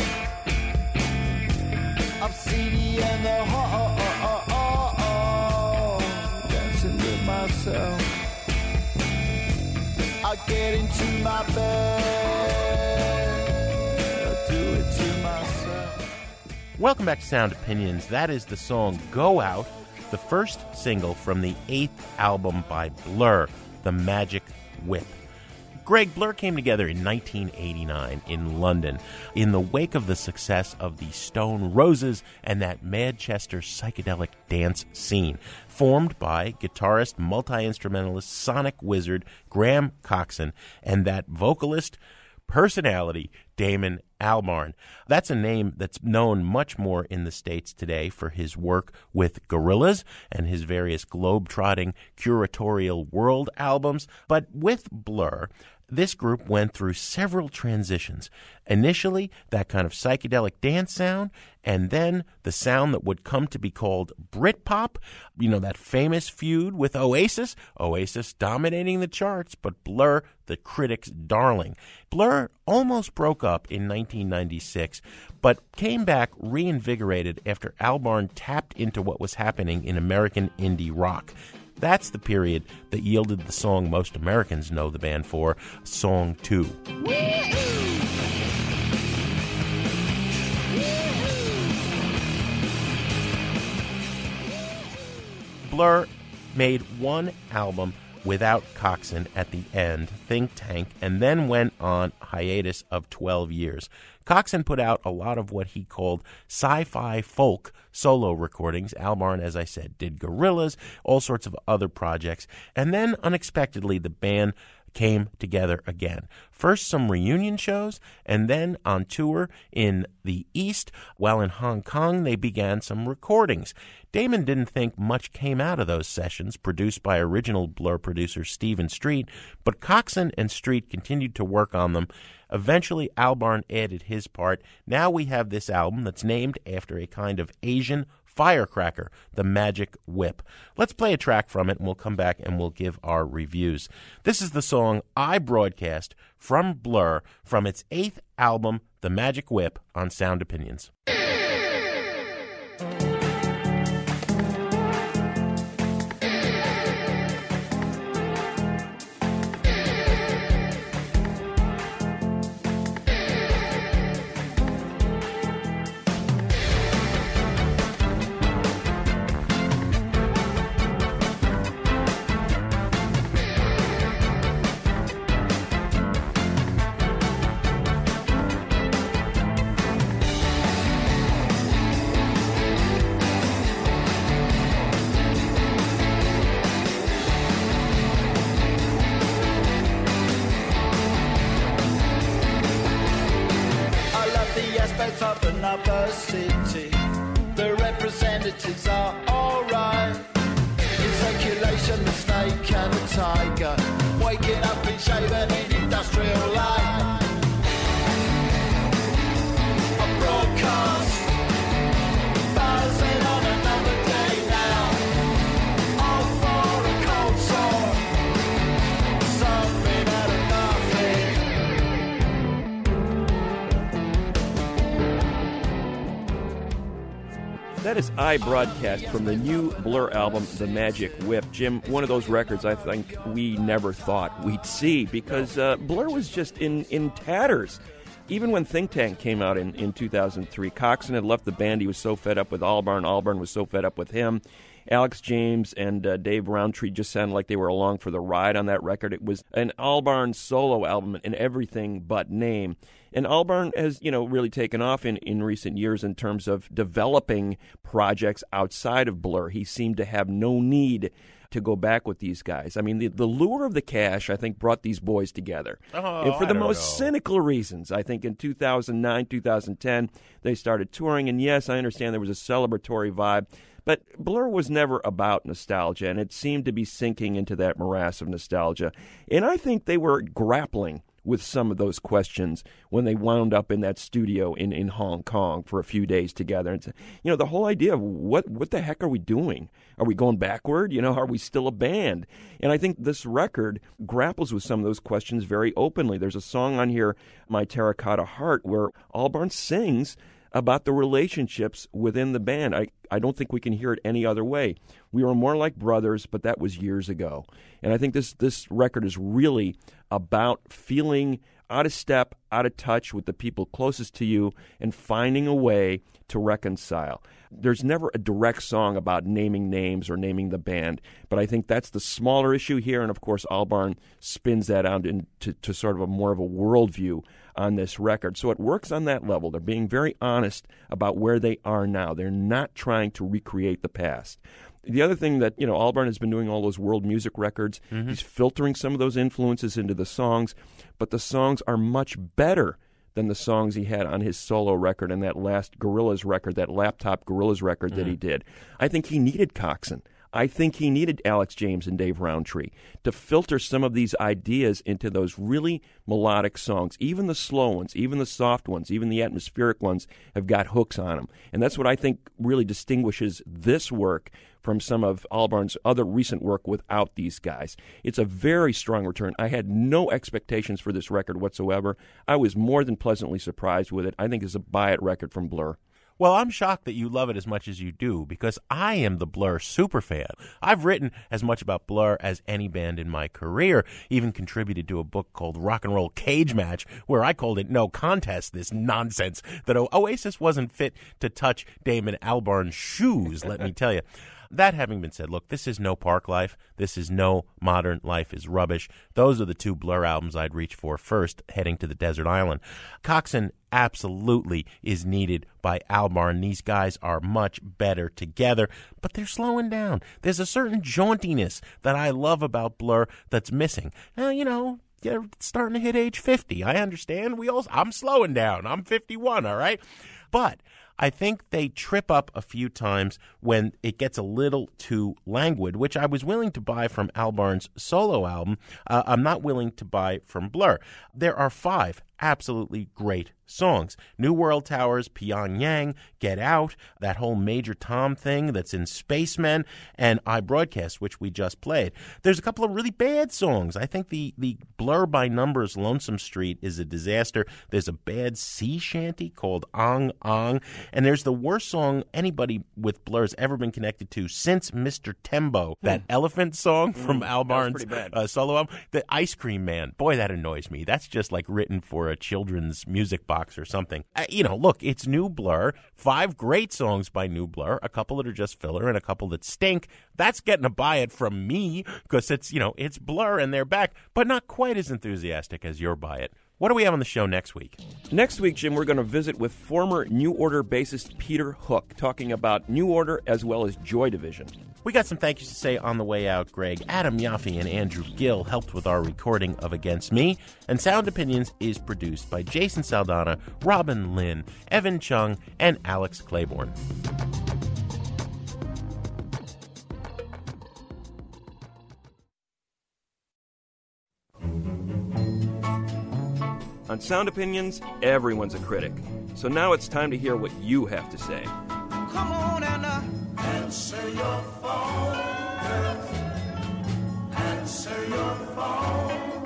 I'm seedy and the ho oh, oh, oh, dancing with myself. I get into my bed, I do it to myself. Welcome back to Sound Opinions. That is the song Go Out, the first single from the eighth album by Blur, The Magic Whip. Greg, Blur came together in nineteen eighty-nine in London in the wake of the success of the Stone Roses and that Manchester psychedelic dance scene, formed by guitarist, multi-instrumentalist, sonic wizard Graham Coxon and that vocalist personality Damon Albarn. That's a name that's known much more in the States today for his work with Gorillaz and his various globe-trotting curatorial world albums. But with Blur, this group went through several transitions. Initially, that kind of psychedelic dance sound, and then the sound that would come to be called Britpop, you know, that famous feud with Oasis, Oasis dominating the charts, but Blur, the critics' darling. Blur almost broke up in nineteen ninety-six, but came back reinvigorated after Albarn tapped into what was happening in American indie rock. That's the period that yielded the song most Americans know the band for, Song two. Blur made one album without Coxon at the end, Think Tank, and then went on hiatus of twelve years. Coxon put out a lot of what he called sci-fi folk solo recordings. Albarn, as I said, did Gorillaz, all sorts of other projects. And then, unexpectedly, the band came together again. First some reunion shows, and then on tour in the East. While in Hong Kong, they began some recordings. Damon didn't think much came out of those sessions, produced by original Blur producer Stephen Street, but Coxon and Street continued to work on them. Eventually, Albarn added his part. Now we have this album that's named after a kind of Asian firecracker, the Magic Whip. Let's play a track from it, and we'll come back and we'll give our reviews. This is the song I Broadcast from Blur from its eighth album, The Magic Whip, on Sound Opinions. Of another city, the representatives are alright. In circulation, the snake and the tiger, waking up and shaven in industrial light. A broadcast, buzzing on another day now. All for a cold sore, something out of nothing. That is I Broadcast from the new Blur album, The Magic Whip. Jim, one of those records I think we never thought we'd see because uh, Blur was just in, in tatters. Even when Think Tank came out in, in two thousand three, Coxon had left the band. He was so fed up with Albarn. Albarn was so fed up with him. Alex James and uh, Dave Rowntree just sounded like they were along for the ride on that record. It was an Albarn solo album in everything but name. And Albarn has, you know, really taken off in, in recent years in terms of developing projects outside of Blur. He seemed to have no need to go back with these guys. I mean, the, the lure of the cash, I think, brought these boys together. Oh, and for the I don't most know. cynical reasons. I think in two thousand nine, two thousand ten, they started touring. And yes, I understand there was a celebratory vibe. But Blur was never about nostalgia, and it seemed to be sinking into that morass of nostalgia. And I think they were grappling with some of those questions when they wound up in that studio in, in Hong Kong for a few days together. And, you know, the whole idea of what what the heck are we doing? Are we going backward? You know, are we still a band? And I think this record grapples with some of those questions very openly. There's a song on here, My Terracotta Heart, where Albarn sings about the relationships within the band. I, I don't think we can hear it any other way. We were more like brothers, but that was years ago. And I think this this record is really about feeling out of step, out of touch with the people closest to you and finding a way to reconcile. There's never a direct song about naming names or naming the band, but I think that's the smaller issue here. And, of course, Albarn spins that out into to sort of a more of a worldview on this record. So it works on that level. They're being very honest about where they are now. They're not trying to recreate the past. The other thing that, you know, Albarn has been doing all those world music records. Mm-hmm. He's filtering some of those influences into the songs, but the songs are much better than the songs he had on his solo record and that last Gorillaz record, that laptop Gorillaz record that Mm. he did. I think he needed Coxon. I think he needed Alex James and Dave Roundtree to filter some of these ideas into those really melodic songs. Even the slow ones, even the soft ones, even the atmospheric ones have got hooks on them. And that's what I think really distinguishes this work from some of Albarn's other recent work without these guys. It's a very strong return. I had no expectations for this record whatsoever. I was more than pleasantly surprised with it. I think it's a buy-it record from Blur. Well, I'm shocked that you love it as much as you do, because I am the Blur superfan. I've written as much about Blur as any band in my career, even contributed to a book called Rock and Roll Cage Match, where I called it No Contest, this nonsense that o- Oasis wasn't fit to touch Damon Albarn's shoes, let me tell you. That having been said, look, this is no Park Life. This is no Modern Life is Rubbish. Those are the two Blur albums I'd reach for first, heading to the desert island. Coxon absolutely is needed by Albarn. These guys are much better together, but they're slowing down. There's a certain jauntiness that I love about Blur that's missing. Now, you know, you're starting to hit age fifty. I understand. We all, I'm slowing down. I'm fifty-one, all right? But I think they trip up a few times when it gets a little too languid, which I was willing to buy from Albarn's solo album. Uh, I'm not willing to buy from Blur. There are five absolutely great songs. New World Towers, Pyongyang, Get Out, that whole Major Tom thing that's in Spacemen, and I Broadcast, which we just played. There's a couple of really bad songs. I think the, the Blur by Numbers Lonesome Street is a disaster. There's a bad sea shanty called Ong Ong, and there's the worst song anybody with Blur's ever been connected to since Mister Tembo, that elephant song from Mm, Albarn's uh, solo album, the Ice Cream Man. Boy, that annoys me. That's just like written for a children's music box or something. Uh, you know, look, it's New Blur. Five great songs by New Blur. A couple that are just filler and a couple that stink. That's getting a buy it from me because it's, you know, it's Blur and they're back, but not quite as enthusiastic as your buy it. What do we have on the show next week? Next week, Jim, we're going to visit with former New Order bassist Peter Hook, talking about New Order as well as Joy Division. We got some thank yous to say on the way out, Greg. Adam Yaffe and Andrew Gill helped with our recording of Against Me. And Sound Opinions is produced by Jason Saldana, Robin Lynn, Evan Chung, and Alex Claiborne. On Sound Opinions, everyone's a critic. So now it's time to hear what you have to say. Come on and uh, answer your phone, girl. Answer your phone.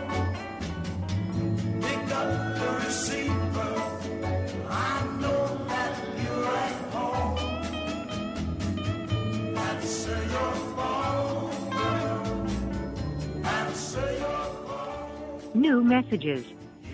Pick up the receiver. I know that you're at home. Answer your phone, girl. Answer your phone. New messages.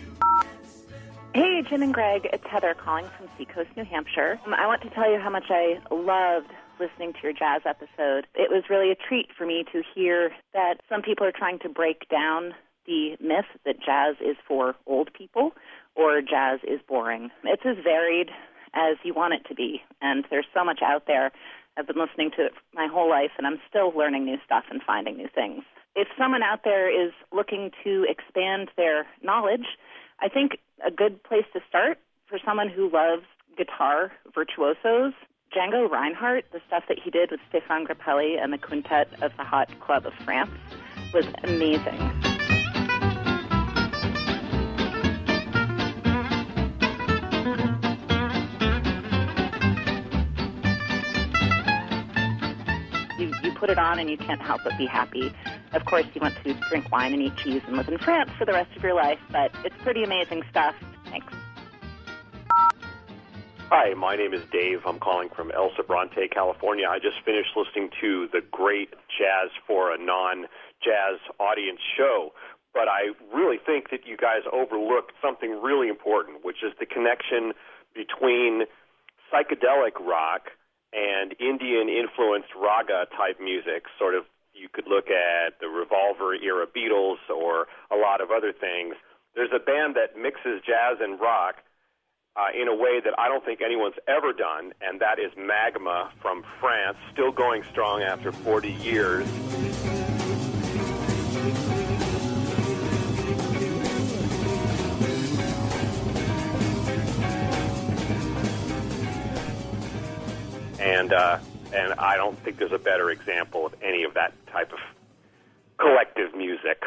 Hey, Jim and Greg, it's Heather calling from Seacoast, New Hampshire. Um, I want to tell you how much I loved listening to your jazz episode. It was really a treat for me to hear that some people are trying to break down the myth that jazz is for old people or jazz is boring. It's as varied as you want it to be, and there's so much out there. I've been listening to it my whole life, and I'm still learning new stuff and finding new things. If someone out there is looking to expand their knowledge, I think a good place to start for someone who loves guitar virtuosos, Django Reinhardt, the stuff that he did with Stéphane Grappelli and the Quintet of the Hot Club of France was amazing. You, you put it on and you can't help but be happy. Of course, you want to drink wine and eat cheese and live in France for the rest of your life, but it's pretty amazing stuff. Thanks. Hi, my name is Dave. I'm calling from El Sobrante, California. I just finished listening to the great Jazz for a Non-Jazz Audience show, but I really think that you guys overlooked something really important, which is the connection between psychedelic rock and Indian-influenced raga-type music. Sort of, you could look at the Revolver-era Beatles or a lot of other things. There's a band that mixes jazz and rock uh, in a way that I don't think anyone's ever done, and that is Magma from France, still going strong after forty years. and uh, and I don't think there's a better example of any of that type of collective music.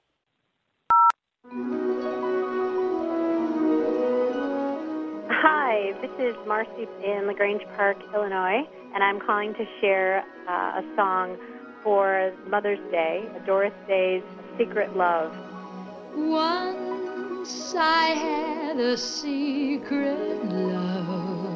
Hi, this is Marcy in LaGrange Park, Illinois, and I'm calling to share uh, a song for Mother's Day, Doris Day's Secret Love. Once I had a secret love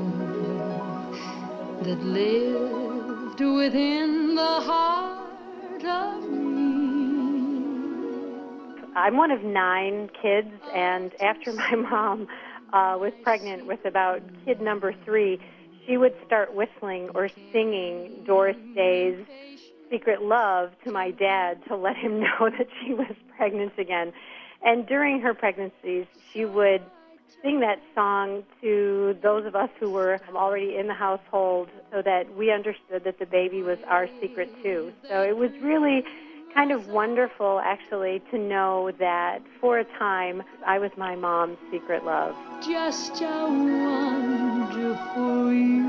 that lived within the heart of me. I'm one of nine kids, and after my mom uh, was pregnant with about kid number three, she would start whistling or singing Doris Day's Secret Love to my dad to let him know that she was pregnant again. And during her pregnancies, she would sing that song to those of us who were already in the household so that we understood that the baby was our secret too. So it was really kind of wonderful, actually, to know that for a time I was my mom's secret love. Just how wonderful you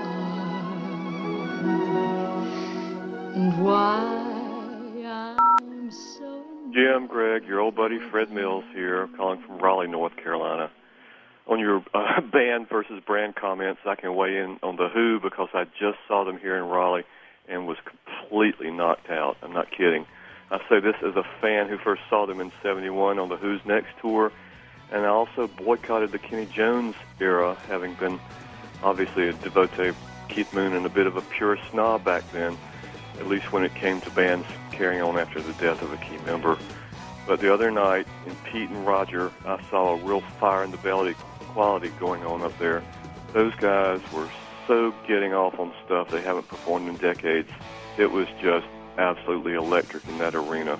are, and why I'm so... Jim, Greg, your old buddy Fred Mills here, calling from Raleigh, North Carolina. On your uh, band versus brand comments, I can weigh in on The Who because I just saw them here in Raleigh and was completely knocked out. I'm not kidding. I say this as a fan who first saw them in seventy-one on The Who's next tour, and I also boycotted the Kenny Jones era, having been obviously a devotee of Keith Moon and a bit of a pure snob back then, at least when it came to bands carrying on after the death of a key member. But the other night, in Pete and Roger, I saw a real fire in the belly quality going on up there. Those guys were so getting off on stuff they haven't performed in decades. It was just absolutely electric in that arena.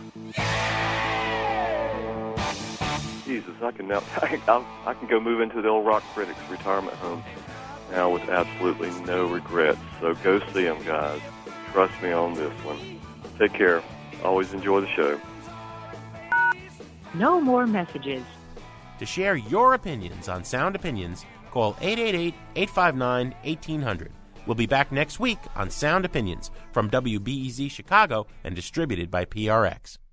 Jesus, I can now I, I, I can go move into the old Rock Critics retirement home now with absolutely no regrets. So go see them, guys. Trust me on this one. Take care. Always enjoy the show. No more messages. To share your opinions on Sound Opinions, call eight eight eight, eight five nine, one eight zero zero. We'll be back next week on Sound Opinions from W B E Z Chicago and distributed by P R X.